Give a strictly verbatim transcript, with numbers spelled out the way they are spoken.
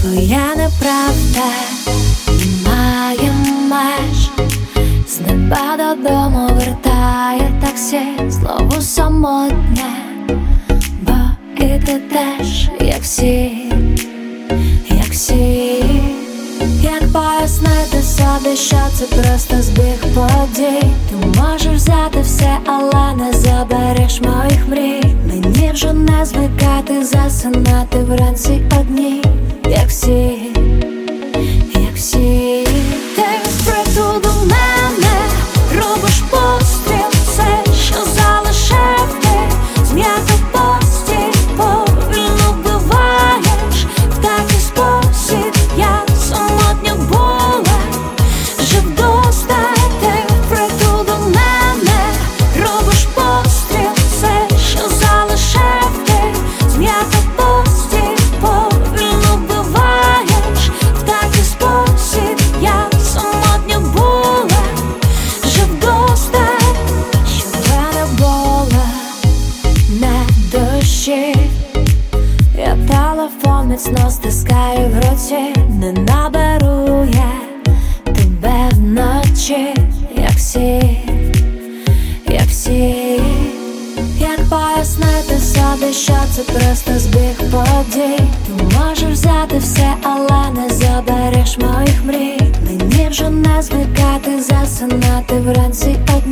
твоя неправда немає меж. З неба додому вертає таксі, знову самотня, бо і ти теж, як всі, як всі. Як пояснити собі, що це просто збіг подій? Ти можеш взяти все, але не забереш моїх мрій. Мені вже не звикати засинати вранці одні, як всі, як всі. Ти впритул до мене робиш постріл, все, що залишив ти, зм'яти постіль, повільно вбиваєш в такий спосіб. Я самотня була, жив достать. Ти впритул до мене робиш постріл, все, що залишив ти, зм'яти постіль, повільно вбиваєш в такий спосіб. Я самотня була, жив достать, щоб мене була на душі. Я телефон міцно стискаю в руці, не наберу я тебе вночі, як всі, як всі. Як пояснити собі, що це просто збіг подій? Ти можеш взяти все, але не забереш моїх мрій. Мені вже не звикати засинати вранці одні.